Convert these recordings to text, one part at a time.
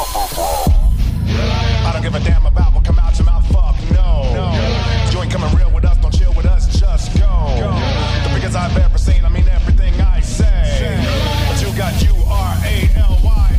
I don't give a damn about what come out your mouth, fuck no. You ain't coming real with us, don't chill with us, just go. The biggest I've ever seen, I mean everything I say. But you got U-R-A-L-Y.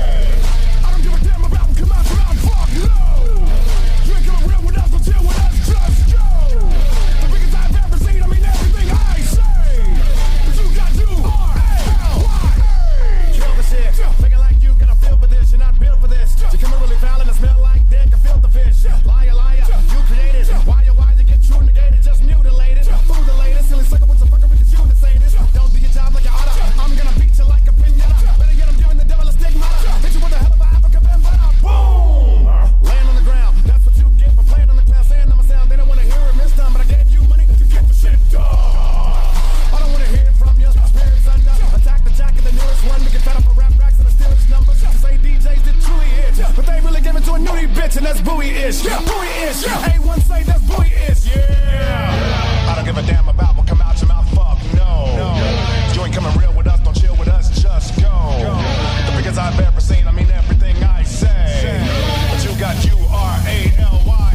I don't give a damn about what come out your mouth, fuck no. You ain't coming real with us, don't chill with us, just go. The biggest I've ever seen, I mean everything I say. But you got U-R-A-L-Y. Kill the shit, thinking like you got a feel for this, you're not built for this. You coming really foul and I smell like dick, I feel the fish. Liar, liar, you created. Why you get true negated, just mutilated. Fool the latest, silly sucker, what's the fucker with you to say this? Don't do your job like you oughta. I'm gonna beat you like a pinata. Better yet, I'm giving the devil a stigmata. Hit you with a hell of a Africa bambata. Boom! Laying on the ground, that's what you get for playing on the clown. Saying I'm a sound, they don't wanna hear it this time, but I gave you money to get the shit done. I don't wanna hear it from you. Spirits under. Attack the jack of the newest one to get fed up for rap racks and the stealers numbers. Say DJs did truly hit, but they really give it to a nudie bitch, and that's buoy-ish. Buoy-ish. A1 say that's buoy-ish. Yeah. I don't give a damn about what come out your mouth, fuck no. You ain't coming real with us, don't chill with us, just go. The biggest I've ever seen, I mean everything I say. But you got U-R-A-L-Y.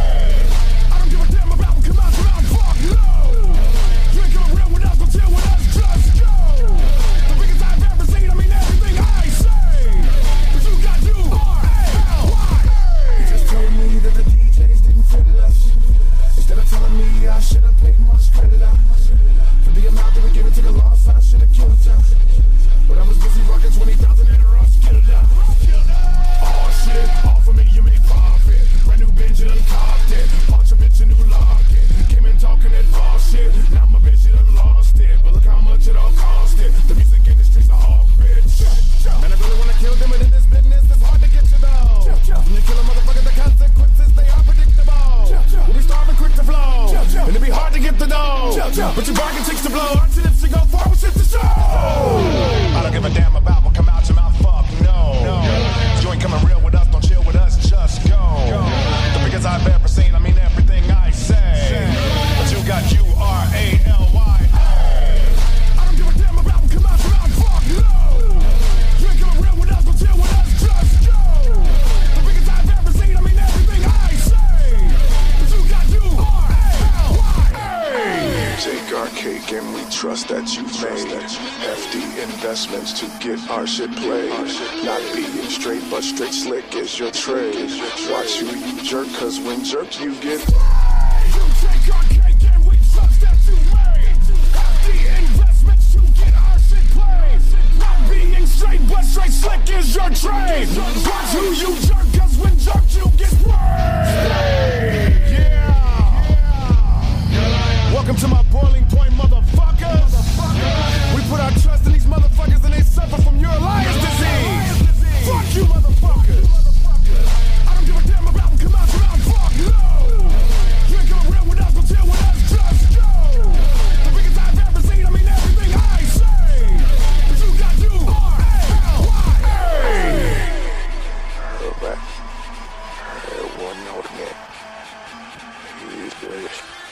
I don't give a damn about what come out your mouth, fuck no. You ain't coming real with us, don't chill with us, just go. The biggest I've ever seen, I mean everything I say. But you got U-R-A-L-Y. You just told me that the DJs didn't fill us. Instead of telling me I should have paid more credit up. For the amount that we gave it to the loss, I should have killed ya. But I was busy rocking 20,000 and a rush killed ya. Oh shit, all for me you made profit. Brand new Benz, you done copped it. Bought your bitch a new locket. Came in talking that bullshit. Now my bitch, you done lost it. But look how much it all cost it. The music industry's a hog, bitch. Man, I really wanna kill them, but in this business, it's hard to get you though. When you kill a motherfucker, the consequences, they are predictable. We'll be starving quick to flow. And it'll be hard to get the dough. But your bargain takes to blow. Our tips to go forward, shit to show. I don't give a damn about what come out your mouth, fuck no. You ain't coming real with us, don't chill with us, just go. The biggest I've ever seen, I mean everything I say. But you got U-R-A-L-Y. I don't give a damn about what come out your mouth, fuck no. You ain't coming real with us, don't chill with us, just go. The biggest I've ever seen, I mean everything I say. But you got U-R-A-L-Y. Take our cake and we trust that you made hefty investments to get our shit played. Not being straight, but straight slick is your trade. Watch who you jerk, cause when jerked you get You take our cake and we trust that you made hefty investments to get our shit played. Not being straight, but straight slick is your trade. Watch who you jerk, cause when jerked you get sprayed. Welcome to my boiling point, motherfuckers. We put our trust in these motherfuckers and they suffer from urolitis disease. Fuck you, motherfuckers. I don't give a damn about what come out your mouth, fuck no. You ain't coming real with us, don't chill with us, just go. The biggest I've ever seen, I mean everything I say. But you got U-R-A-L-Y. Go back. One note again. He's good.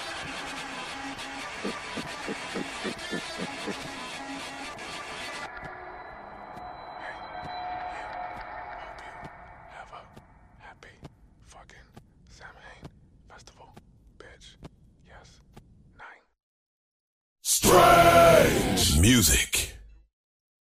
Have a happy fucking Samhain festival, bitch. Yes, 9. Strange music.